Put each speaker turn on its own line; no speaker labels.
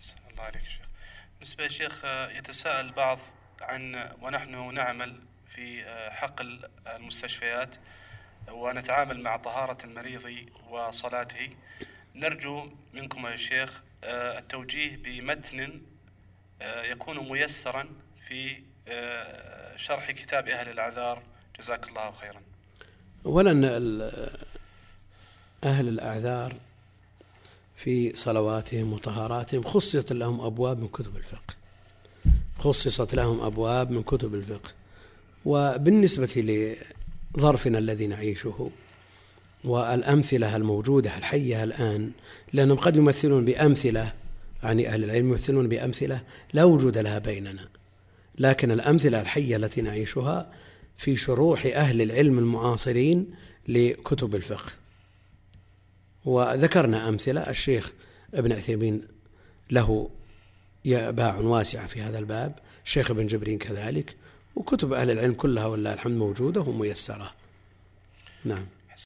الله عليك شيخ. بالنسبة يا شيخ، يتساءل البعض عن، ونحن نعمل في حقل المستشفيات ونتعامل مع طهارة المريض وصلاته، نرجو منكم يا شيخ التوجيه بمتن يكون ميسرا في شرح كتاب أهل الأعذار، جزاك الله خيرا.
أولا أهل الأعذار في صلواتهم وطهاراتهم خصصت لهم أبواب من كتب الفقه، خصصت لهم أبواب من كتب الفقه. وبالنسبة لظرفنا الذي نعيشه والأمثلة الموجودة الحية الآن، لأنهم قد يمثلون بأمثلة، يعني أهل العلم يمثلون بأمثلة لا وجود لها بيننا، لكن الأمثلة الحية التي نعيشها في شروح أهل العلم المعاصرين لكتب الفقه. وذكرنا أمثلة، الشيخ ابن عثيمين له باع واسعة في هذا الباب، الشيخ ابن جبرين كذلك، وكتب أهل العلم كلها والله الحمد موجودة وميسرة. نعم.